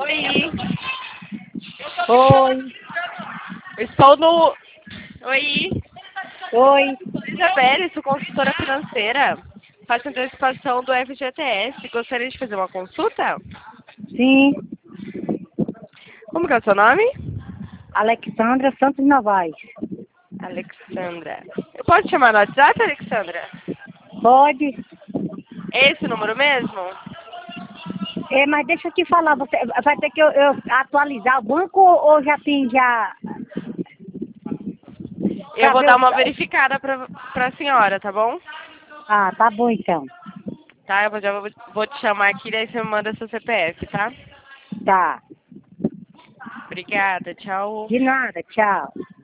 Oi. Oi, Estou no... Oi. oi. Isabelle, sou consultora financeira. Faço antecipação do FGTS. Gostaria de fazer uma consulta? Sim, Como que é o seu nome? Alexandra Santos Novaes. Alexandra. Eu posso te chamar no WhatsApp, Alexandra? Pode? É esse o número mesmo? Mas deixa eu te falar, você vai ter que eu atualizar o banco ou já tem já Eu pra vou ver dar o... uma verificada pra senhora, tá bom? Ah, tá bom então. Tá, vou te chamar aqui, daí você me manda seu CPF, tá? Tá. Obrigada, tchau. De nada, tchau.